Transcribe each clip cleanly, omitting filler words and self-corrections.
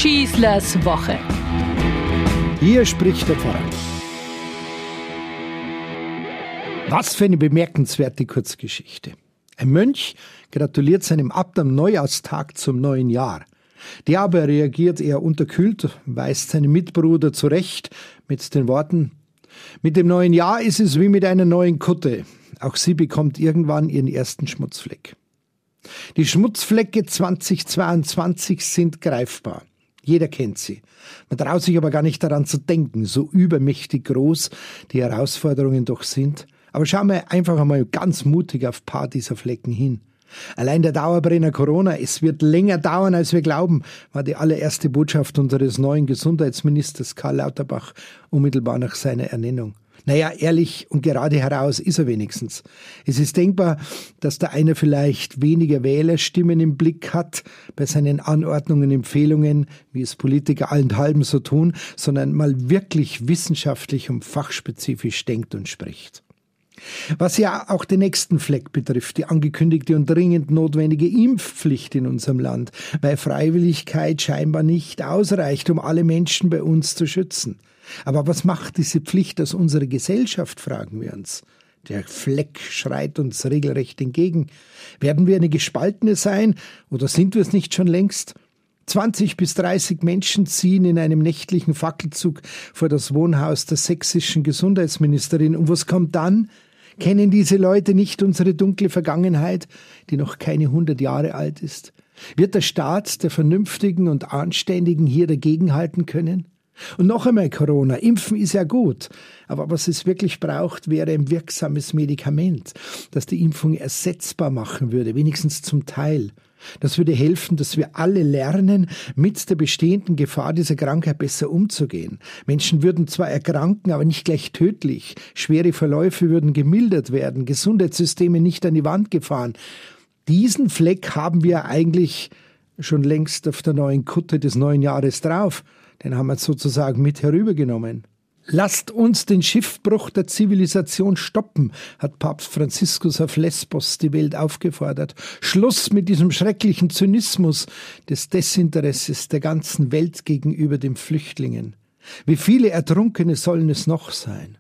Schießlers Woche. Hier spricht der Pfarrer. Was für eine bemerkenswerte Kurzgeschichte. Ein Mönch gratuliert seinem Abt am Neujahrstag zum neuen Jahr. Der aber reagiert eher unterkühlt, weist seinen Mitbruder zurecht mit den Worten: Mit dem neuen Jahr ist es wie mit einer neuen Kutte. Auch sie bekommt irgendwann ihren ersten Schmutzfleck. Die Schmutzflecke 2022 sind greifbar. Jeder kennt sie. Man traut sich aber gar nicht daran zu denken, so übermächtig groß die Herausforderungen doch sind. Aber schauen wir einfach einmal ganz mutig auf ein paar dieser Flecken hin. Allein der Dauerbrenner Corona, es wird länger dauern, als wir glauben, war die allererste Botschaft unseres neuen Gesundheitsministers Karl Lauterbach unmittelbar nach seiner Ernennung. Naja, ehrlich und gerade heraus ist er wenigstens. Es ist denkbar, dass der eine vielleicht weniger Wählerstimmen im Blick hat bei seinen Anordnungen und Empfehlungen, wie es Politiker allenthalben so tun, sondern mal wirklich wissenschaftlich und fachspezifisch denkt und spricht. Was ja auch den nächsten Fleck betrifft, die angekündigte und dringend notwendige Impfpflicht in unserem Land, weil Freiwilligkeit scheinbar nicht ausreicht, um alle Menschen bei uns zu schützen. Aber was macht diese Pflicht aus unserer Gesellschaft, fragen wir uns. Der Fleck schreit uns regelrecht entgegen. Werden wir eine gespaltene sein oder sind wir es nicht schon längst? 20 bis 30 Menschen ziehen in einem nächtlichen Fackelzug vor das Wohnhaus der sächsischen Gesundheitsministerin. Und was kommt dann? Kennen diese Leute nicht unsere dunkle Vergangenheit, die noch keine 100 Jahre alt ist? Wird der Staat der Vernünftigen und Anständigen hier dagegenhalten können? Und noch einmal Corona. Impfen ist ja gut. Aber was es wirklich braucht, wäre ein wirksames Medikament, das die Impfung ersetzbar machen würde, wenigstens zum Teil. Das würde helfen, dass wir alle lernen, mit der bestehenden Gefahr dieser Krankheit besser umzugehen. Menschen würden zwar erkranken, aber nicht gleich tödlich. Schwere Verläufe würden gemildert werden, Gesundheitssysteme nicht an die Wand gefahren. Diesen Fleck haben wir eigentlich schon längst auf der neuen Kutte des neuen Jahres drauf. Den haben wir sozusagen mit herübergenommen. Lasst uns den Schiffbruch der Zivilisation stoppen, hat Papst Franziskus auf Lesbos die Welt aufgefordert. Schluss mit diesem schrecklichen Zynismus des Desinteresses der ganzen Welt gegenüber den Flüchtlingen. Wie viele Ertrunkene sollen es noch sein?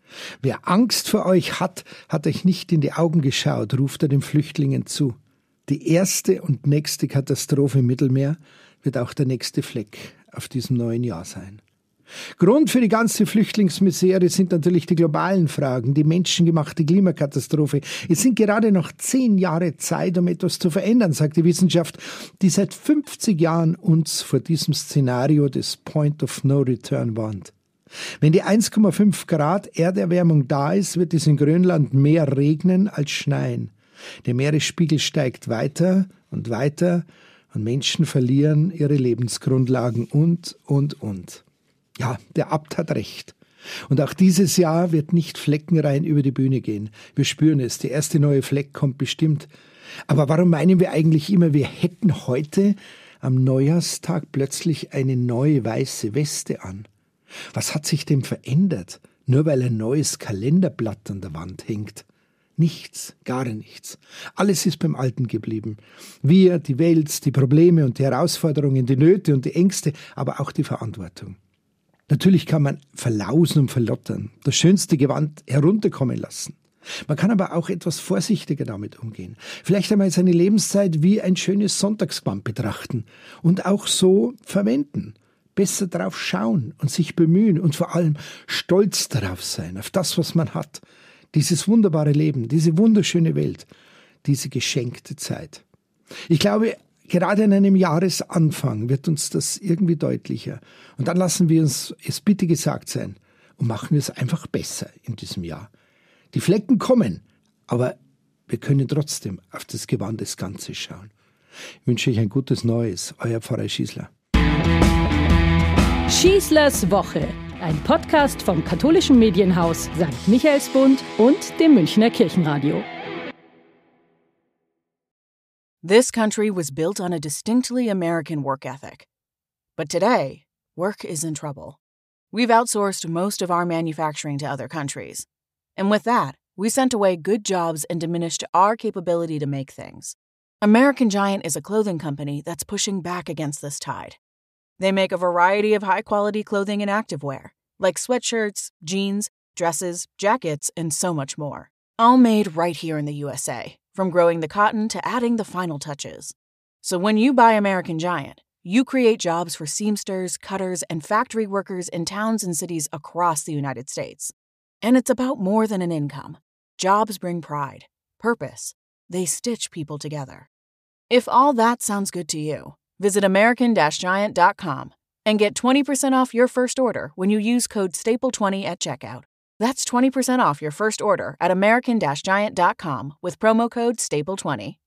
Wer Angst vor euch hat euch nicht in die Augen geschaut, ruft er den Flüchtlingen zu. Die erste und nächste Katastrophe im Mittelmeer wird auch der nächste Fleck auf diesem neuen Jahr sein. Grund für die ganze Flüchtlingsmisere sind natürlich die globalen Fragen, die menschengemachte Klimakatastrophe. Es sind gerade noch 10 Jahre Zeit, um etwas zu verändern, sagt die Wissenschaft, die seit 50 Jahren uns vor diesem Szenario des Point of No Return warnt. Wenn die 1,5 Grad Erderwärmung da ist, wird es in Grönland mehr regnen als schneien. Der Meeresspiegel steigt weiter und weiter und Menschen verlieren ihre Lebensgrundlagen und. Ja, der Abt hat recht. Und auch dieses Jahr wird nicht fleckenrein über die Bühne gehen. Wir spüren es, der erste neue Fleck kommt bestimmt. Aber warum meinen wir eigentlich immer, wir hätten heute am Neujahrstag plötzlich eine neue weiße Weste an? Was hat sich denn verändert, nur weil ein neues Kalenderblatt an der Wand hängt? Nichts, gar nichts. Alles ist beim Alten geblieben. Wir, die Welt, die Probleme und die Herausforderungen, die Nöte und die Ängste, aber auch die Verantwortung. Natürlich kann man verlausen und verlottern, das schönste Gewand herunterkommen lassen. Man kann aber auch etwas vorsichtiger damit umgehen. Vielleicht einmal seine Lebenszeit wie ein schönes Sonntagsband betrachten und auch so verwenden. Besser drauf schauen und sich bemühen und vor allem stolz darauf sein, auf das, was man hat. Dieses wunderbare Leben, diese wunderschöne Welt, diese geschenkte Zeit. Ich glaube, gerade an einem Jahresanfang wird uns das irgendwie deutlicher. Und dann lassen wir uns es bitte gesagt sein und machen wir es einfach besser in diesem Jahr. Die Flecken kommen, aber wir können trotzdem auf das Gewand des Ganzes schauen. Ich wünsche euch ein gutes Neues, euer Pfarrer Schießler. Schießlers Woche, ein Podcast vom katholischen Medienhaus St. Michaelsbund und dem Münchner Kirchenradio. This country was built on a distinctly American work ethic. But today, work is in trouble. We've outsourced most of our manufacturing to other countries. And with that, we sent away good jobs and diminished our capability to make things. American Giant is a clothing company that's pushing back against this tide. They make a variety of high-quality clothing and activewear, like sweatshirts, jeans, dresses, jackets, and so much more. All made right here in the USA, from growing the cotton to adding the final touches. So when you buy American Giant, you create jobs for seamsters, cutters, and factory workers in towns and cities across the United States. And it's about more than an income. Jobs bring pride, purpose. They stitch people together. If all that sounds good to you, visit American-Giant.com and get 20% off your first order when you use code STAPLE20 at checkout. That's 20% off your first order at American-Giant.com with promo code STAPLE20.